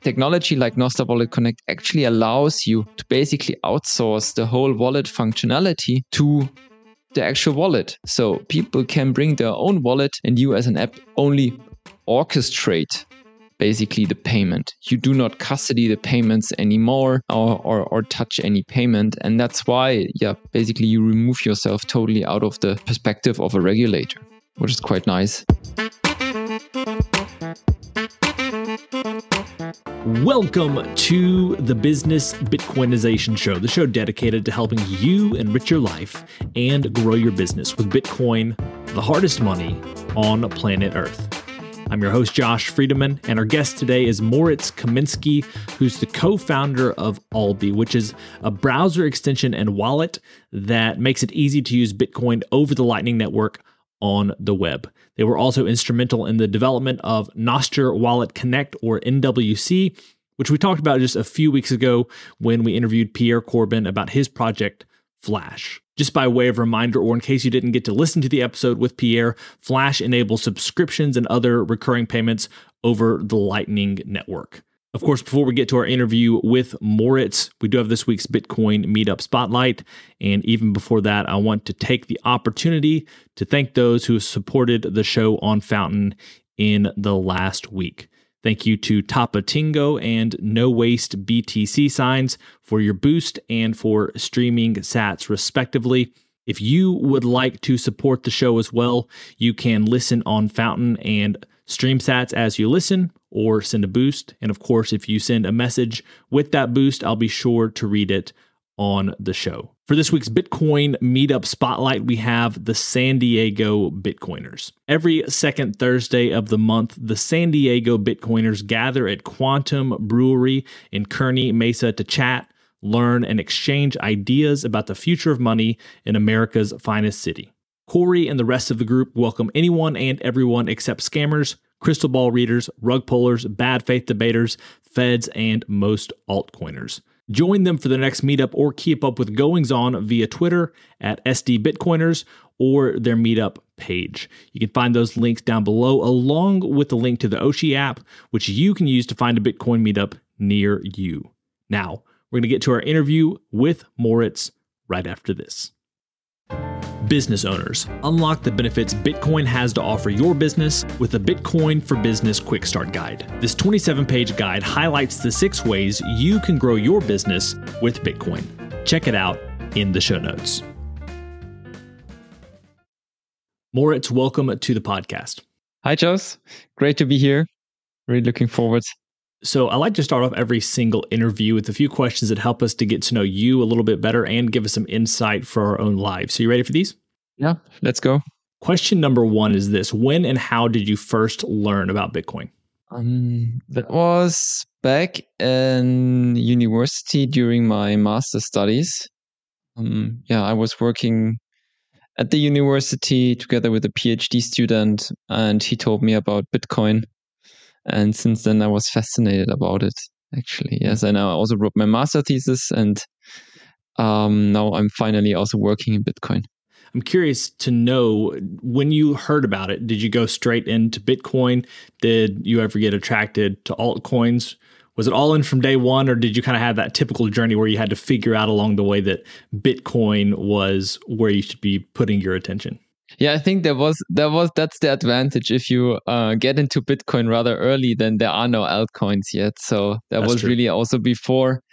technology like Nostr Wallet Connect actually allows you to basically outsource the whole wallet functionality to the actual wallet. So people can bring their own wallet and you as an app only orchestrate basically the payment. You do not custody the payments anymore or touch any payment. And that's why, basically you remove yourself totally out of the perspective of a regulator, which is quite nice. Welcome to the Business Bitcoinization Show, the show dedicated to helping you enrich your life and grow your business with Bitcoin, the hardest money on planet Earth. I'm your host, Josh Friedemann, and our guest today is Moritz Kaminski, who's the co-founder of Alby, which is a browser extension and wallet that makes it easy to use Bitcoin over the Lightning Network on the web. They were also instrumental in the development of Nostr Wallet Connect, or NWC, which we talked about just a few weeks ago when we interviewed Pierre Corbin about his project, Flash. Just by way of reminder, or in case you didn't get to listen to the episode with Pierre, Flash enables subscriptions and other recurring payments over the Lightning Network. Of course, before we get to our interview with Moritz, we do have this week's Bitcoin Meetup Spotlight. And even before that, I want to take the opportunity to thank those who have supported the show on Fountain in the last week. Thank you to Tapatingo and No Waste BTC Signs for your boost and for streaming sats, respectively. If you would like to support the show as well, you can listen on Fountain and stream sats as you listen, or send a boost. And of course, if you send a message with that boost, I'll be sure to read it on the show. For this week's Bitcoin Meetup Spotlight, we have the San Diego Bitcoiners. Every second Thursday of the month, the San Diego Bitcoiners gather at Quantum Brewery in Kearny Mesa to chat, learn, and exchange ideas about the future of money in America's finest city. Corey and the rest of the group welcome anyone and everyone except scammers, crystal ball readers, rug pullers, bad faith debaters, feds, and most altcoiners. Join them for the next meetup or keep up with goings-on via Twitter at SD Bitcoiners or their meetup page. You can find those links down below, along with the link to the Oshi app, which you can use to find a Bitcoin meetup near you. Now, we're going to get to our interview with Moritz right after this. Business owners, unlock the benefits Bitcoin has to offer your business with the Bitcoin for Business Quick Start Guide. This 27-page guide highlights the 6 ways you can grow your business with Bitcoin. Check it out in the show notes. Moritz, welcome to the podcast. Hi, Joss. Great to be here. Really looking forward. So I like to start off every single interview with a few questions that help us to get to know you a little bit better and give us some insight for our own lives. So you ready for these? Yeah, let's go. Question number 1 is this. When and how did you first learn about Bitcoin? That was back in university during my master's studies. I was working at the university together with a PhD student, and he told me about Bitcoin. And since then, I was fascinated about it, actually. Yes, and I also wrote my master thesis, and now I'm finally also working in Bitcoin. I'm curious to know, when you heard about it, did you go straight into Bitcoin? Did you ever get attracted to altcoins? Was it all in from day one, or did you kind of have that typical journey where you had to figure out along the way that Bitcoin was where you should be putting your attention? Yeah, I think that's the advantage. If you get into Bitcoin rather early, then there are no altcoins yet. So that was true. Really also before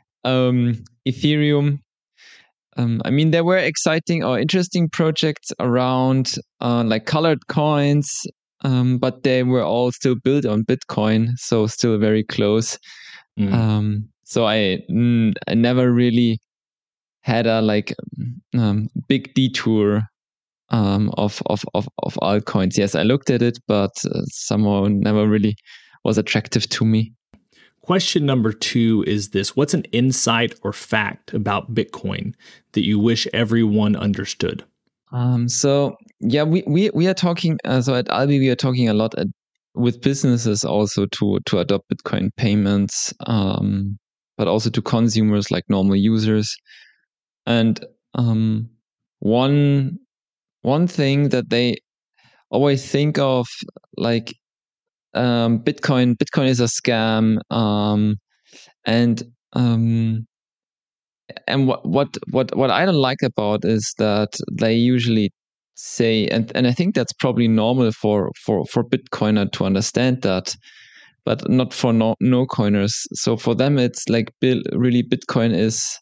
Ethereum. There were exciting or interesting projects around like colored coins, but they were all still built on Bitcoin, so still very close. So I never really had a big detour of altcoins. Yes, I looked at it, but somehow never really was attractive to me. Question number 2 is this. What's an insight or fact about Bitcoin that you wish everyone understood? We are talking, so at Alby, we are talking a lot with businesses also to adopt Bitcoin payments, but also to consumers like normal users. And one thing that they always think of, like Bitcoin is a scam, and what I don't like about is that they usually say, and I think that's probably normal for Bitcoiner to understand that, but not for no coiners. So for them, it's like really Bitcoin is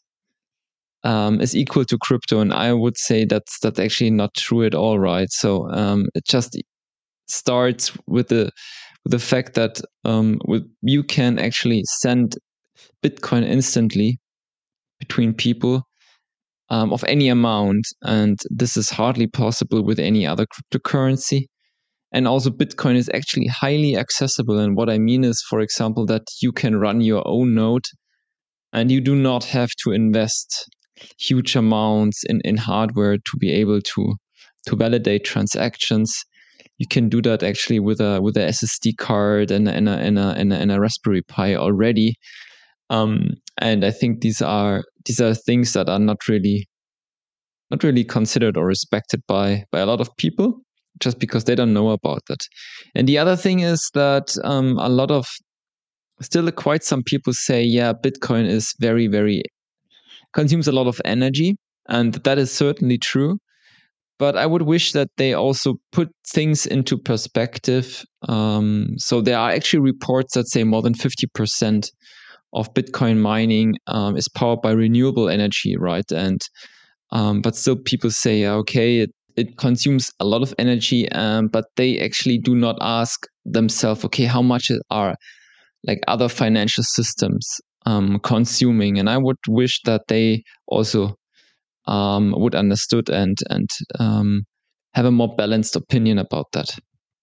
equal to crypto, and I would say that's actually not true at all, right? So it just starts with the fact that you can actually send Bitcoin instantly between people of any amount, and this is hardly possible with any other cryptocurrency. And also Bitcoin is actually highly accessible, and what I mean is, for example, that you can run your own node and you do not have to invest huge amounts in hardware to be able to validate transactions. You can do that actually with a SSD card and a Raspberry Pi already. And I think these are things that are not really considered or respected by a lot of people, just because they don't know about that. And the other thing is that a lot of still quite some people say, yeah, Bitcoin is very, very consumes a lot of energy, and that is certainly true. But I would wish that they also put things into perspective. So there are actually reports that say more than 50% of Bitcoin mining is powered by renewable energy, right? And but still people say, okay, it consumes a lot of energy, but they actually do not ask themselves, okay, how much are like other financial systems consuming? And I would wish that they also would understood and have a more balanced opinion about that.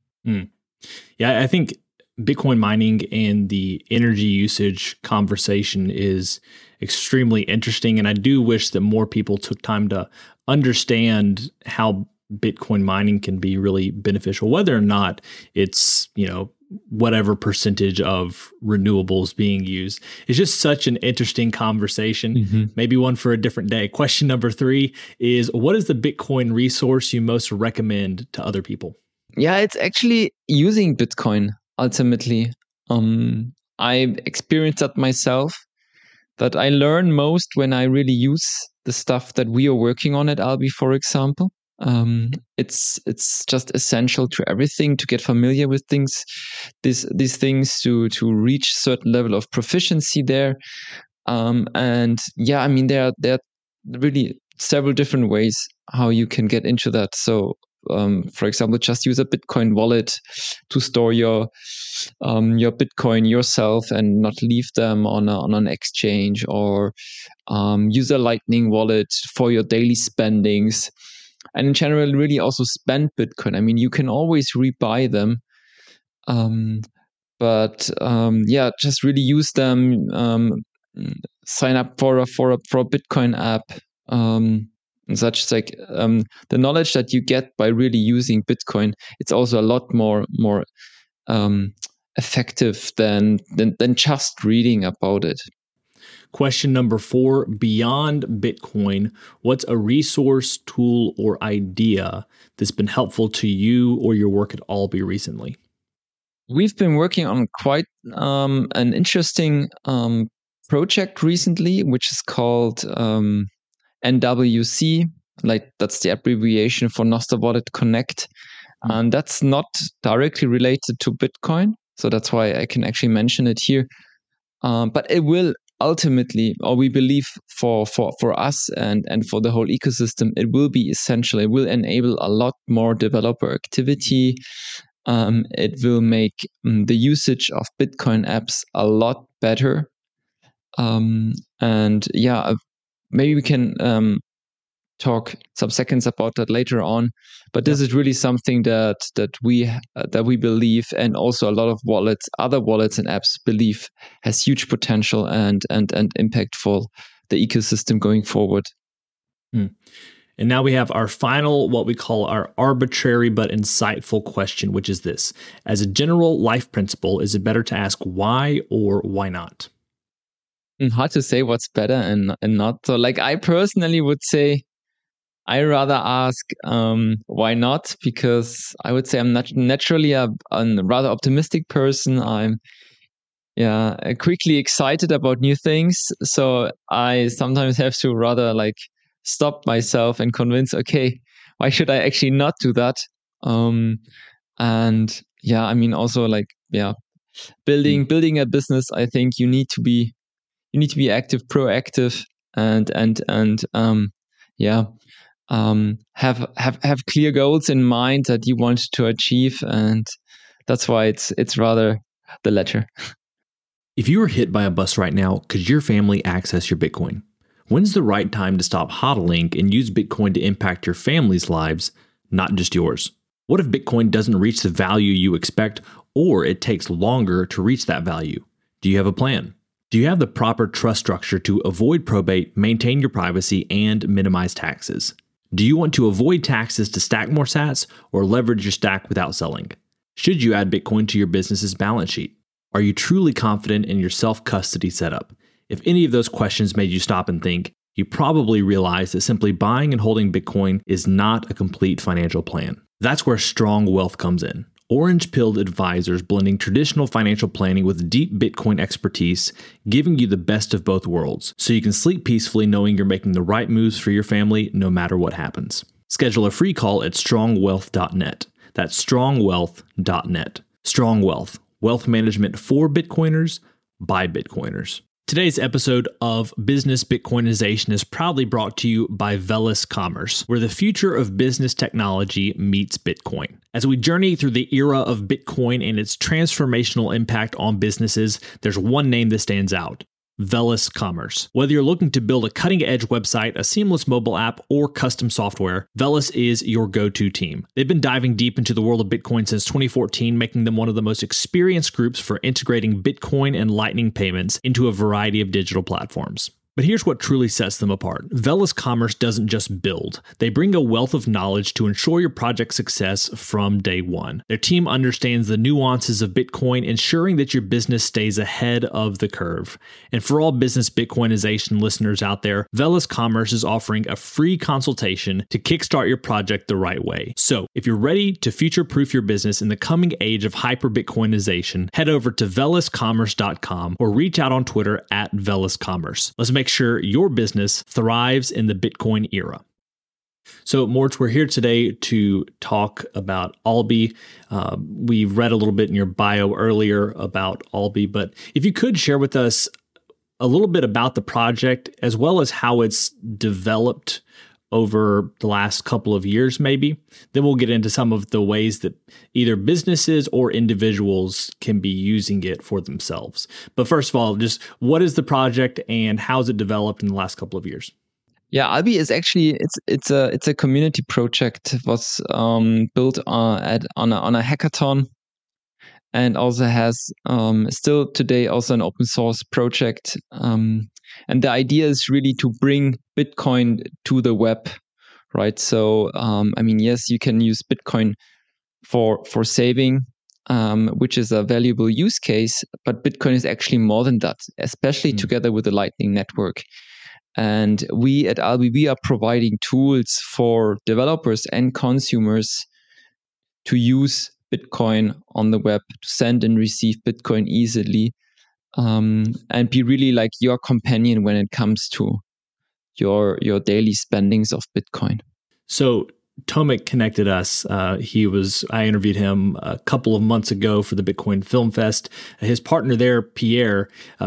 Yeah, I think Bitcoin mining and the energy usage conversation is extremely interesting. And I do wish that more people took time to understand how Bitcoin mining can be really beneficial, whether or not it's, whatever percentage of renewables being used. It's just such an interesting conversation, maybe one for a different day. Question number 3 is, what is the Bitcoin resource you most recommend to other people? Yeah, it's actually using Bitcoin ultimately. I experienced that myself, that I learn most when I really use the stuff that we are working on at Alby, for example. It's just essential to everything to get familiar with things, these things to reach certain level of proficiency there. And yeah, I mean there are really several different ways how you can get into that. So for example, just use a Bitcoin wallet to store your Bitcoin yourself and not leave them on an exchange, or use a Lightning wallet for your daily spendings. And in general, really also spend Bitcoin. I mean, you can always rebuy them, but yeah, just really use them. Sign up for a Bitcoin app. Such like the knowledge that you get by really using Bitcoin, it's also a lot more effective than just reading about it. Question number 4, beyond Bitcoin, what's a resource, tool, or idea that's been helpful to you or your work at Alby recently? We've been working on quite an interesting project recently, which is called NWC. Like, that's the abbreviation for Nostr Wallet Connect. And that's not directly related to Bitcoin, so that's why I can actually mention it here. But it will ultimately, or we believe for us and for the whole ecosystem, it will be essential. It will enable a lot more developer activity. It will make the usage of Bitcoin apps a lot better. And yeah, maybe we can talk some seconds about that later on. But this is really something that we believe, and also a lot of other wallets and apps believe has huge potential and impact for the ecosystem going forward. And now we have our final, what we call our arbitrary but insightful question, which is this: as a general life principle, is it better to ask why or why not? Hard to say what's better and not. So like, I personally would say, I rather ask why not, because I would say I'm not naturally a rather optimistic person. I'm quickly excited about new things, so I sometimes have to rather like stop myself and convince, okay, why should I actually not do that? And I mean also like building a business, I think you need to be active, proactive, and have clear goals in mind that you want to achieve, and that's why it's rather the latter. If you were hit by a bus right now, could your family access your Bitcoin? When's the right time to stop hodling and use Bitcoin to impact your family's lives, not just yours? What if Bitcoin doesn't reach the value you expect, or it takes longer to reach that value? Do you have a plan? Do you have the proper trust structure to avoid probate, maintain your privacy, and minimize taxes? Do you want to avoid taxes to stack more sats or leverage your stack without selling? Should you add Bitcoin to your business's balance sheet? Are you truly confident in your self-custody setup? If any of those questions made you stop and think, you probably realize that simply buying and holding Bitcoin is not a complete financial plan. That's where Strong Wealth comes in. Orange-pilled advisors blending traditional financial planning with deep Bitcoin expertise, giving you the best of both worlds, so you can sleep peacefully knowing you're making the right moves for your family no matter what happens. Schedule a free call at strongwealth.net. That's strongwealth.net. Strong Wealth. Wealth management for Bitcoiners by Bitcoiners. Today's episode of Business Bitcoinization is proudly brought to you by Velis Commerce, where the future of business technology meets Bitcoin. As we journey through the era of Bitcoin and its transformational impact on businesses, there's one name that stands out: Velis Commerce. Whether you're looking to build a cutting-edge website, a seamless mobile app, or custom software, Velis is your go-to team. They've been diving deep into the world of Bitcoin since 2014, making them one of the most experienced groups for integrating Bitcoin and Lightning payments into a variety of digital platforms. But here's what truly sets them apart. Velis Commerce doesn't just build. They bring a wealth of knowledge to ensure your project's success from day one. Their team understands the nuances of Bitcoin, ensuring that your business stays ahead of the curve. And for all business Bitcoinization listeners out there, Velis Commerce is offering a free consultation to kickstart your project the right way. So if you're ready to future-proof your business in the coming age of hyper-Bitcoinization, head over to veliscommerce.com or reach out on Twitter at veliscommerce. Let's make sure your business thrives in the Bitcoin era. So, Moritz, we're here today to talk about Alby. We read a little bit in your bio earlier about Alby, but if you could share with us a little bit about the project as well as how it's developed over the last couple of years, maybe. Then we'll get into some of the ways that either businesses or individuals can be using it for themselves. But first of all, just what is the project and how's it developed in the last couple of years? Yeah, Alby is actually it's a community project. It was built on a hackathon, and also has still today also an open source project. And the idea is really to bring Bitcoin to the web, right? So, I mean, yes, you can use Bitcoin for saving, which is a valuable use case, but Bitcoin is actually more than that, especially together with the Lightning Network. And we at Alby, we are providing tools for developers and consumers to use Bitcoin on the web, to send and receive Bitcoin easily, and be really like your companion when it comes to your daily spendings of Bitcoin. So Tomek connected us. I interviewed him a couple of months ago for the Bitcoin Film Fest. His partner there, Pierre.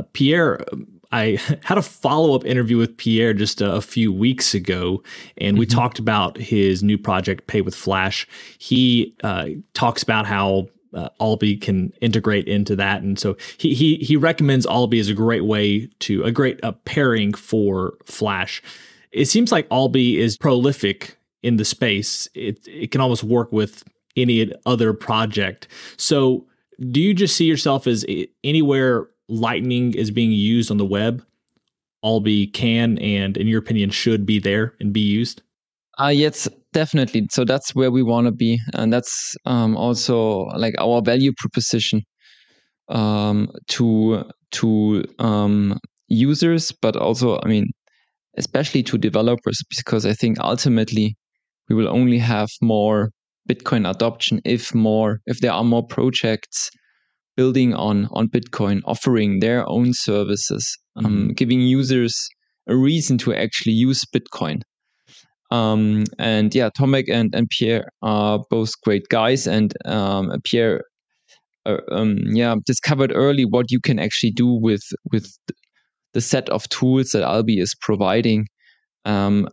I had a follow-up interview with Pierre just a few weeks ago, and we talked about his new project, Pay with Flash. He talks about how Alby can integrate into that, and so he recommends Alby as a great pairing for Flash. It seems like Alby is prolific in the space. It can almost work with any other project. So, do you just see yourself as anywhere Lightning is being used on the web, Alby can and, in your opinion, should be there and be used? Yes, definitely. So that's where we want to be, and that's also like our value proposition to users, but also, I mean, especially to developers, because I think ultimately we will only have more Bitcoin adoption if there are more projects building on Bitcoin, offering their own services, giving users a reason to actually use Bitcoin. And yeah, Tomek and Pierre are both great guys, and Pierre discovered early what you can actually do with the set of tools that Alby is providing. Now,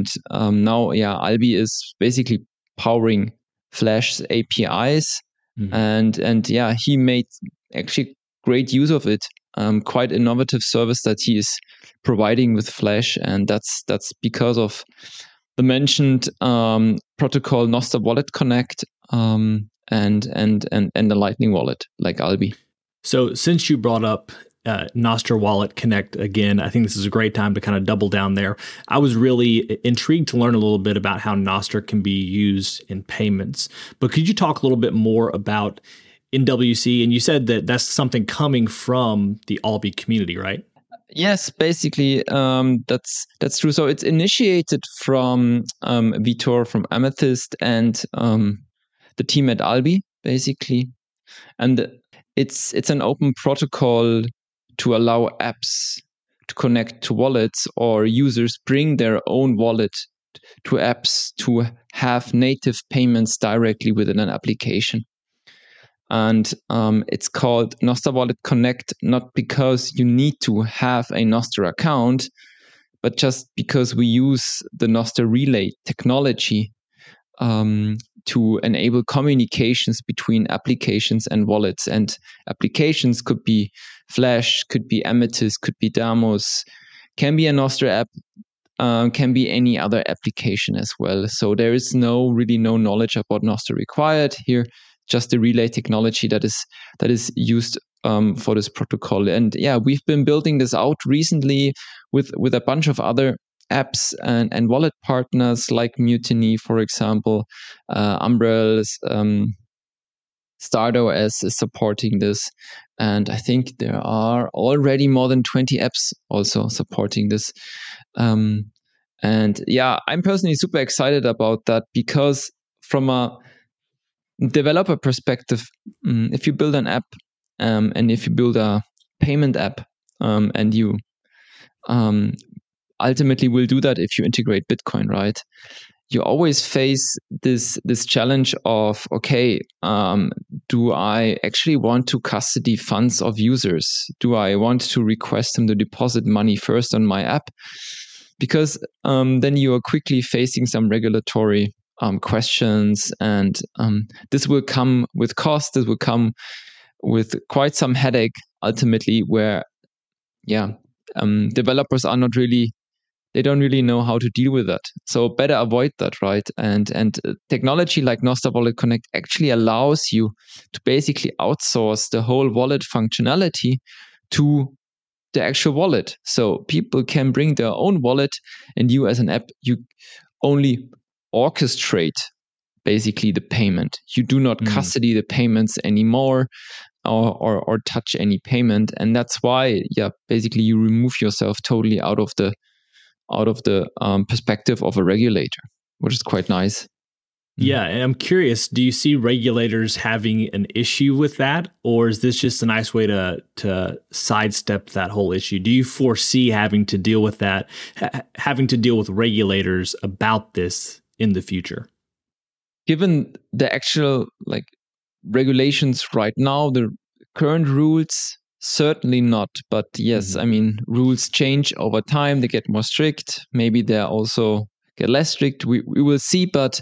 Alby is basically powering Flash's APIs, and he made actually great use of it. Quite innovative service that he is providing with Flash, and that's because of the mentioned protocol Nostr Wallet Connect and the Lightning Wallet like Alby. So since you brought up Nostr Wallet Connect again, I think this is a great time to kind of double down there. I was really intrigued to learn a little bit about how Nostr can be used in payments. But could you talk a little bit more about NWC? And you said that that's something coming from the Alby community, right? Yes, basically, that's true. So it's initiated from Vitor from Amethyst and the team at Alby, basically, and it's an open protocol to allow apps to connect to wallets, or users bring their own wallet to apps to have native payments directly within an application. And it's called Nostr Wallet Connect, not because you need to have a Nostr account, but just because we use the Nostr Relay technology to enable communications between applications and wallets. And applications could be Flash, could be Amethyst, could be Damos, can be a Nostr app, can be any other application as well. So there is really no knowledge about Nostr required here. Just the relay technology that is used for this protocol. And yeah, we've been building this out recently with a bunch of other apps and wallet partners like Mutiny, for example, Umbrels, StardoS is supporting this. And I think there are already more than 20 apps also supporting this. And yeah, I'm personally super excited about that, because from a developer perspective, if you build an app and if you build a payment app and you ultimately will do that if you integrate Bitcoin, right? You always face this challenge of, okay, do I actually want to custody funds of users? Do I want to request them to deposit money first on my app? Because then you are quickly facing some regulatory questions, and this will come with cost. This will come with quite some headache ultimately, where developers are not really, they don't really know how to deal with that. So better avoid that, right? And technology like Nostr Wallet Connect actually allows you to basically outsource the whole wallet functionality to the actual wallet. So people can bring their own wallet, and you as an app, you only orchestrate basically the payment. You do not custody the payments anymore, or touch any payment. And that's why, basically you remove yourself totally out of the perspective of a regulator, which is quite nice. Yeah, and I'm curious, do you see regulators having an issue with that, or is this just a nice way to sidestep that whole issue? Do you foresee having to deal with that, having to deal with regulators about this in the future? Given the actual regulations right now, the current rules, certainly not. But yes, I mean, rules change over time. They get more strict. Maybe they also get less strict. We will see. But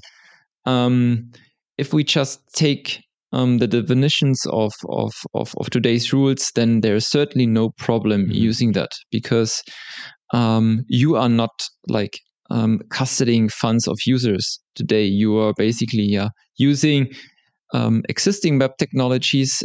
if we just take the definitions of today's rules, then there's certainly no problem using that, because you are not custodying funds of users today. You are basically using existing web technologies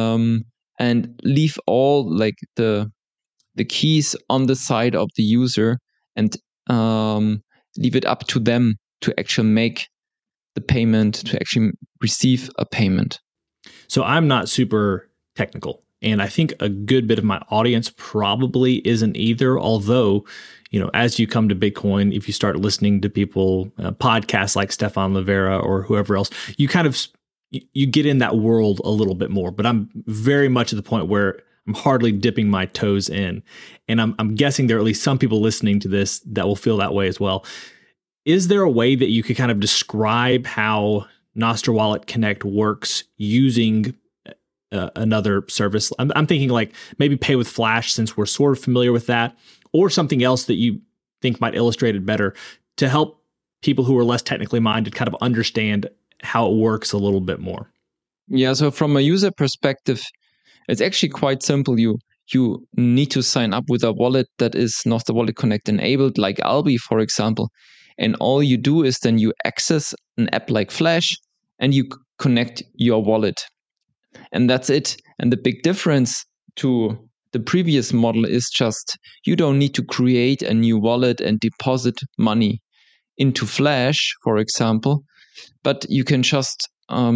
and leave all the keys on the side of the user, and leave it up to them to actually make the payment, to actually receive a payment. So I'm not super technical And I think a good bit of my audience probably isn't either. Although, as you come to Bitcoin, if you start listening to people, podcasts like Stefan Livera or whoever else, you kind of, you get in that world a little bit more. But I'm very much at the point where I'm hardly dipping my toes in. And I'm guessing there are at least some people listening to this that will feel that way as well. Is there a way that you could kind of describe how Nostr Wallet Connect works using another service? I'm thinking like maybe Pay with Flash, since we're sort of familiar with that, or something else that you think might illustrate it better to help people who are less technically minded kind of understand how it works a little bit more. Yeah, so from a user perspective, it's actually quite simple. You need to sign up with a wallet that is Nostr Wallet Connect enabled, like Alby, for example. And all you do is then you access an app like Flash and you connect your wallet. And that's it. And the big difference to the previous model is just you don't need to create a new wallet and deposit money into Flash, for example, but you can just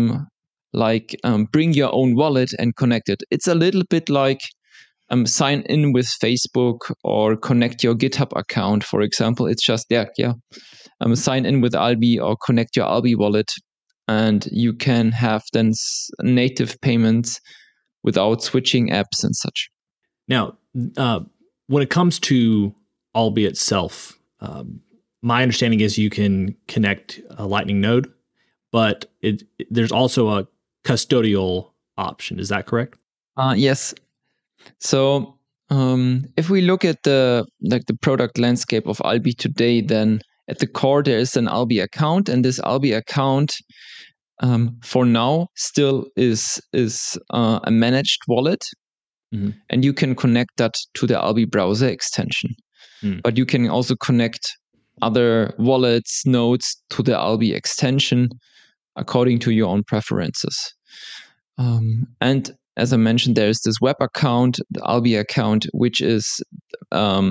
bring your own wallet and connect it. It's a little bit like sign in with Facebook or connect your GitHub account, for example. It's just sign in with Alby or connect your Alby wallet, and you can have then native payments without switching apps and such. Now, when it comes to Alby itself, my understanding is you can connect a Lightning node, but there's also a custodial option. Is that correct? Yes. So if we look at the product landscape of Alby today, then at the core there is an Alby account, and this Alby account for now still is a managed wallet, and you can connect that to the Alby browser extension. But you can also connect other wallets, nodes to the Alby extension according to your own preferences. And as I mentioned, there is this web account, the Alby account, which is a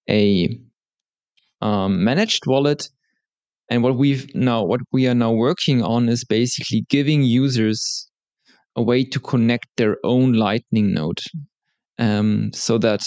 managed wallet. And what we are now working on is basically giving users a way to connect their own Lightning node, so that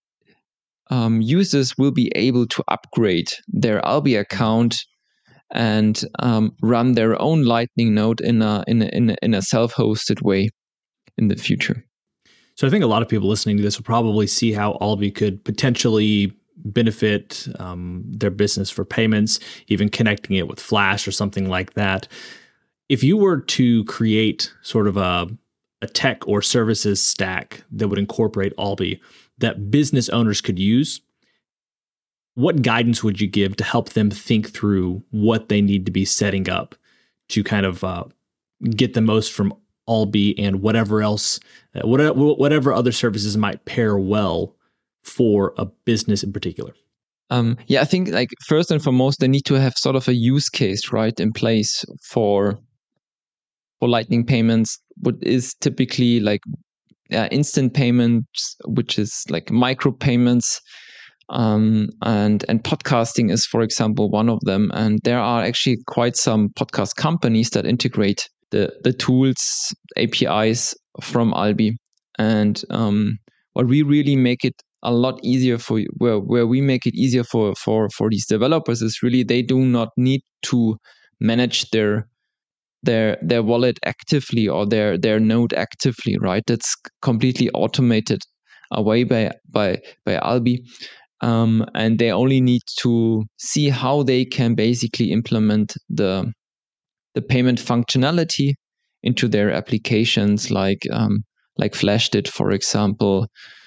users will be able to upgrade their Alby account and run their own Lightning node in a self-hosted way in the future. So I think a lot of people listening to this will probably see how Alby could potentially benefit their business for payments, even connecting it with Flash or something like that. If you were to create sort of a tech or services stack that would incorporate Alby that business owners could use, what guidance would you give to help them think through what they need to be setting up to kind of get the most from Alby and whatever else, whatever other services might pair well for a business in particular? I think like first and foremost, they need to have sort of a use case right in place for Lightning payments, what is typically like instant payments, which is like micro payments. And podcasting is, for example, one of them. And there are actually quite some podcast companies that integrate the tools, APIs from Alby. And what we really make it a lot easier where we make it easier for these developers is really they do not need to manage their wallet actively or their node actively, right? That's completely automated away by Alby. And they only need to see how they can basically implement the payment functionality into their applications, like Flash did, for example,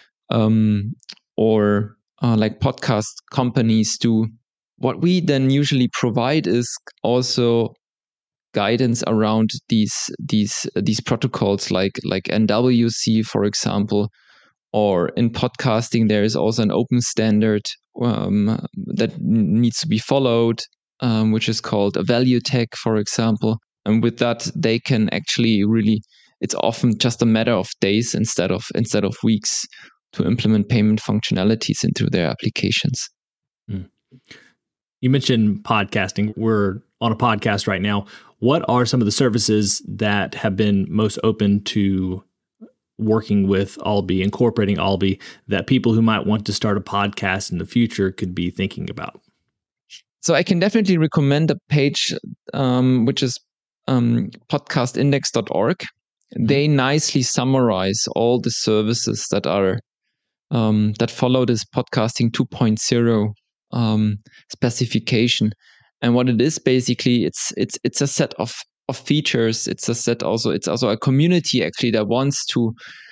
or like podcast companies do. What we then usually provide is also guidance around these protocols, like NWC, for example. Or in podcasting, there is also an open standard that needs to be followed, which is called a value tag, for example. And with that, they can actually really, it's often just a matter of days instead of weeks to implement payment functionalities into their applications. You mentioned podcasting. We're on a podcast right now. What are some of the services that have been most open to working with Alby, incorporating Alby, that people who might want to start a podcast in the future could be thinking about? So I can definitely recommend a page, which is podcastindex.org. They nicely summarize all the services that are that follow this podcasting 2.0 specification. And what it is basically, it's a set of features. It's also a community actually that wants to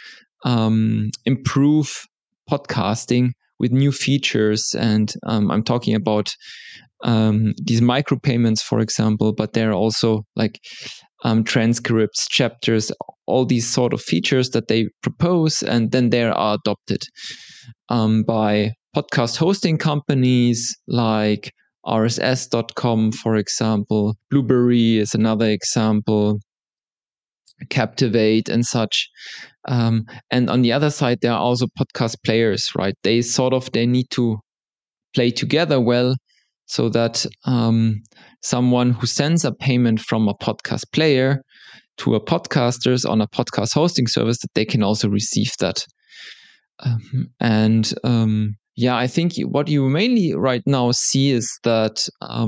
improve podcasting with new features. And I'm talking about these micropayments, for example, but there are also like transcripts, chapters, all these sort of features that they propose, and then they are adopted by podcast hosting companies like RSS.com, for example. Blueberry is another example, Captivate and such. And on the other side, there are also podcast players, right? They need to play together well, so that someone who sends a payment from a podcast player to a podcasters on a podcast hosting service, that they can also receive that. I think what you mainly right now see is that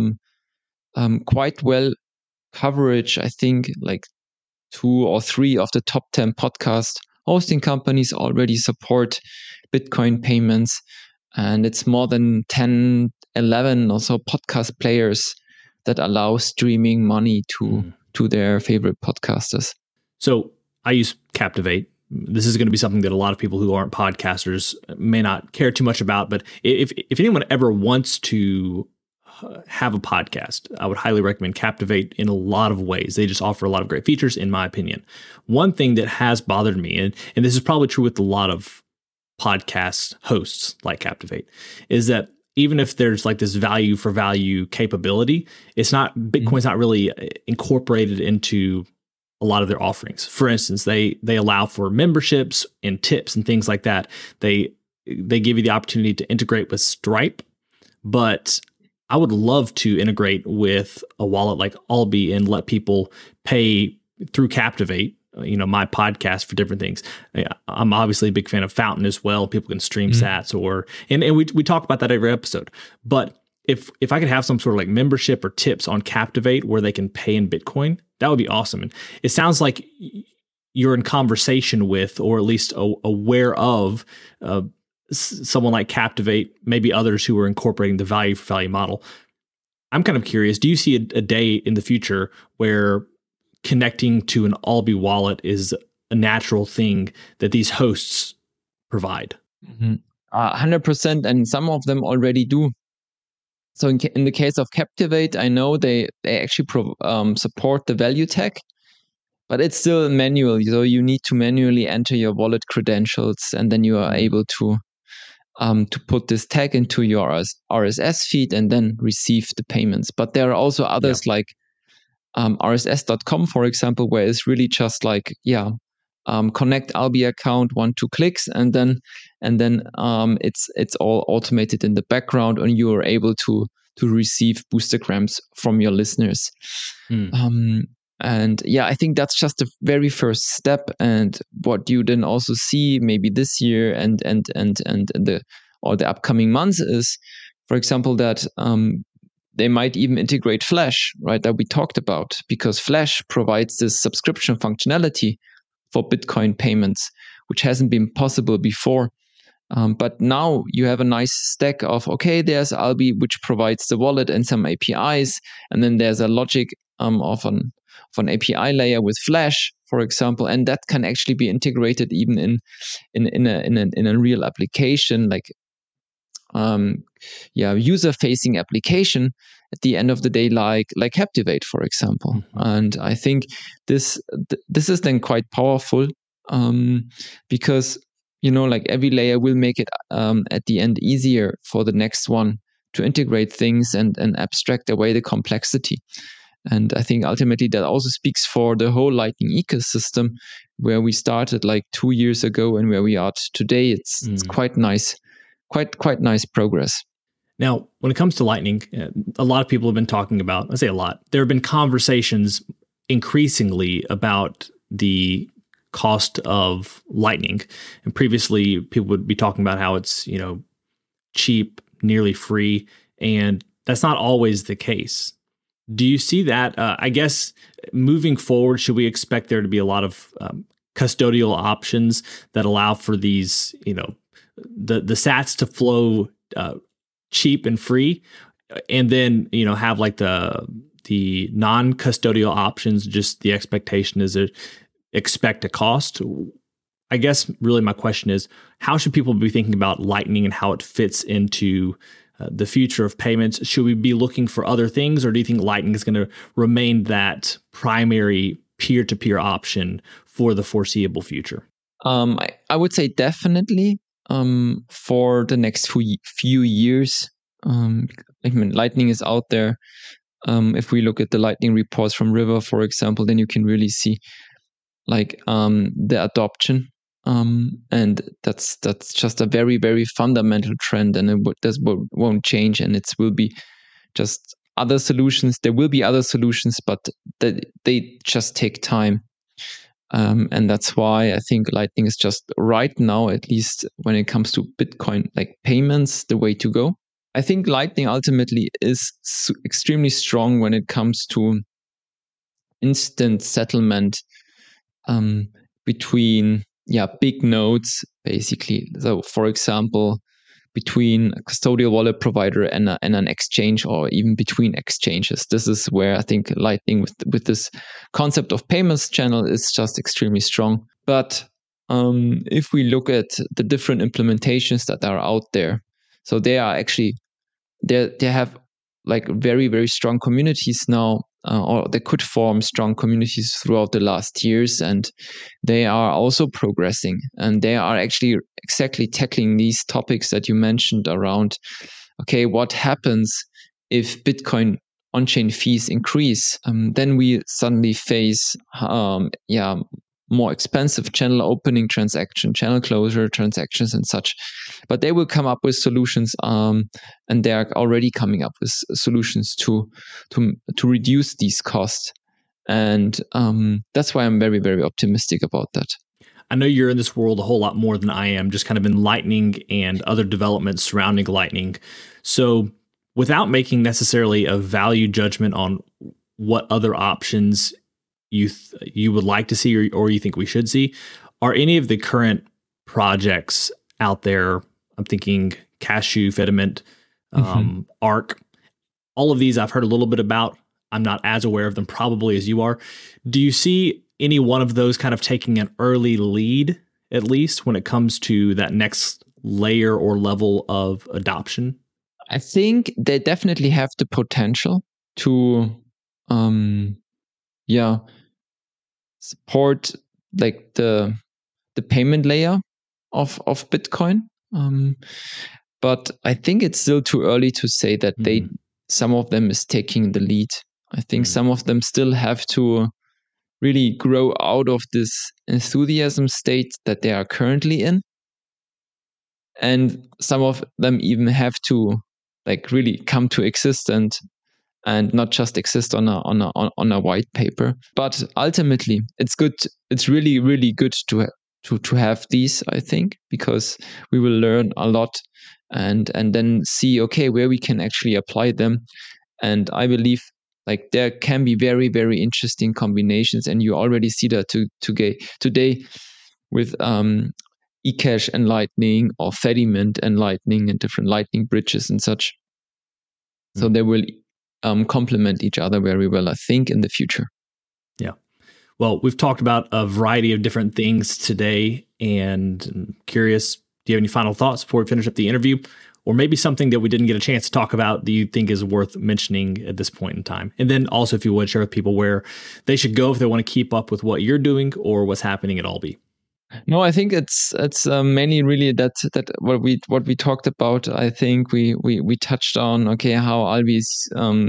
quite well coverage. I think like 2 or 3 of the top 10 podcast hosting companies already support Bitcoin payments. And it's more than 10, 11 or so podcast players that allow streaming money to their favorite podcasters. So I use Captivate. This is going to be something that a lot of people who aren't podcasters may not care too much about. But if anyone ever wants to have a podcast, I would highly recommend Captivate in a lot of ways. They just offer a lot of great features, in my opinion. One thing that has bothered me, and this is probably true with a lot of podcast hosts like Captivate, is that even if there's like this value for value capability, Bitcoin's not really incorporated into a lot of their offerings. For instance, they allow for memberships and tips and things like that. They give you the opportunity to integrate with Stripe, but I would love to integrate with a wallet like Alby and let people pay through Captivate, my podcast, for different things. I'm obviously a big fan of Fountain as well. People can stream sats and we talk about that every episode. But if I could have some sort of like membership or tips on Captivate where they can pay in Bitcoin, that would be awesome. And it sounds like you're in conversation with, or at least aware of, someone like Captivate, maybe others who are incorporating the value for value model. I'm kind of curious, do you see a day in the future where connecting to an Alby wallet is a natural thing that these hosts provide? 100%, and some of them already do. So in the case of Captivate, I know they actually support the value tag, but it's still manual. So you need to manually enter your wallet credentials, and then you are able to put this tag into your RSS feed and then receive the payments. But there are also others like RSS.com, for example, where it's really just like, connect Alby account, 1-2 clicks, and then it's all automated in the background, and you are able to receive boostergrams from your listeners. I think that's just the very first step. And what you then also see maybe this year and the upcoming months is, for example, that they might even integrate Flash, right, that we talked about, because Flash provides this subscription functionality for Bitcoin payments, which hasn't been possible before. But now you have a nice stack of, there's Alby, which provides the wallet and some APIs, and then there's a logic of an API layer with Flash, for example, and that can actually be integrated even in a real application, like user-facing application at the end of the day, like Captivate, for example. And I think this is then quite powerful, because like every layer will make it at the end easier for the next one to integrate things and abstract away the complexity. And I think ultimately that also speaks for the whole Lightning ecosystem, where we started like 2 years ago and where we are today. It's quite nice. Quite nice progress. Now, when it comes to Lightning, a lot of people have been talking about, I say a lot, there have been conversations increasingly about the cost of Lightning. And previously, people would be talking about how it's, cheap, nearly free, and that's not always the case. Do you see that? I guess moving forward, should we expect there to be a lot of custodial options that allow for these, the sats to flow cheap and free, and then have like the non-custodial options? Just the expectation is to expect a cost. I guess really my question is, how should people be thinking about Lightning and how it fits into the future of payments? Should we be looking for other things, or do you think Lightning is going to remain that primary peer-to-peer option for the foreseeable future? I would say definitely for the next few years. Lightning is out there. If we look at the Lightning reports from River, for example, then you can really see the adoption. And that's just a very, very fundamental trend, and this won't change, and it will be just other solutions. There will be other solutions, but they just take time. And that's why I think Lightning is just right now, at least when it comes to Bitcoin, like payments, the way to go. I think Lightning ultimately is extremely strong when it comes to instant settlement between big nodes, basically. So, for example, between a custodial wallet provider and an exchange, or even between exchanges. This is where I think Lightning with this concept of payments channel is just extremely strong. But if we look at the different implementations that are out there, so they are actually, they have like very, very strong communities now, or they could form strong communities throughout the last years, and they are also progressing, and they are actually exactly tackling these topics that you mentioned around, okay, what happens if Bitcoin on-chain fees increase? Then we suddenly face more expensive channel opening channel closure transactions and such. But they will come up with solutions, and they are already coming up with solutions to reduce these costs. And that's why I'm very, very optimistic about that. I know you're in this world a whole lot more than I am, just kind of in Lightning and other developments surrounding Lightning. So without making necessarily a value judgment on what other options you would like to see, or you think we should see, are any of the current projects out there, I'm thinking Cashew, Fediment, Arc, all of these I've heard a little bit about. I'm not as aware of them probably as you are. Do you see any one of those kind of taking an early lead, at least when it comes to that next layer or level of adoption? I think they definitely have the potential to support like the payment layer of Bitcoin. But I think it's still too early to say that some of them is taking the lead. I think some of them still have to really grow out of this enthusiasm state that they are currently in. And some of them even have to like really come to existence and not just exist on a white paper. But ultimately, it's good. It's really, really good to have these, I think, because we will learn a lot and then see, okay, where we can actually apply them. And I believe like there can be very, very interesting combinations, and you already see that today with eCash and Lightning, or Fediment and Lightning, and different Lightning bridges and such. So they will complement each other very well, I think, in the future. Yeah. Well, we've talked about a variety of different things today, and I'm curious, do you have any final thoughts before we finish up the interview? Or maybe something that we didn't get a chance to talk about that you think is worth mentioning at this point in time? And then also, if you would, share with people where they should go if they want to keep up with what you're doing or what's happening at Alby. No, I think it's mainly really that what we talked about. I think we touched on, okay, how Alby is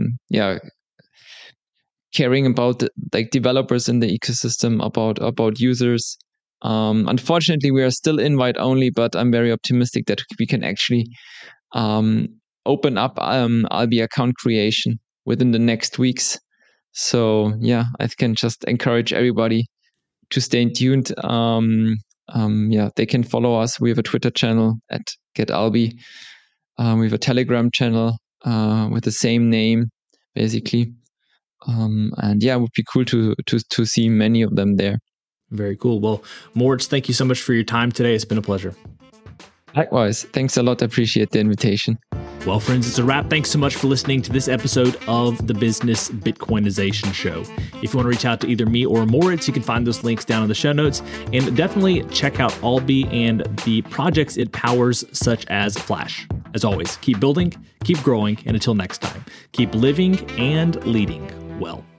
caring about like developers in the ecosystem, about users. Unfortunately, we are still invite only, but I'm very optimistic that we can actually open up Alby account creation within the next weeks. So yeah, I can just encourage everybody stay tuned. They can follow us. We have a Twitter channel at GetAlbi. We have a Telegram channel with the same name, basically. And it would be cool to see many of them there. Very cool. Well, Moritz, thank you so much for your time today. It's been a pleasure. Likewise. Thanks a lot. I appreciate the invitation. Well, friends, it's a wrap. Thanks so much for listening to this episode of the Business Bitcoinization Show. If you want to reach out to either me or Moritz, you can find those links down in the show notes. And definitely check out Albi and the projects it powers, such as Flash. As always, keep building, keep growing, and until next time, keep living and leading well.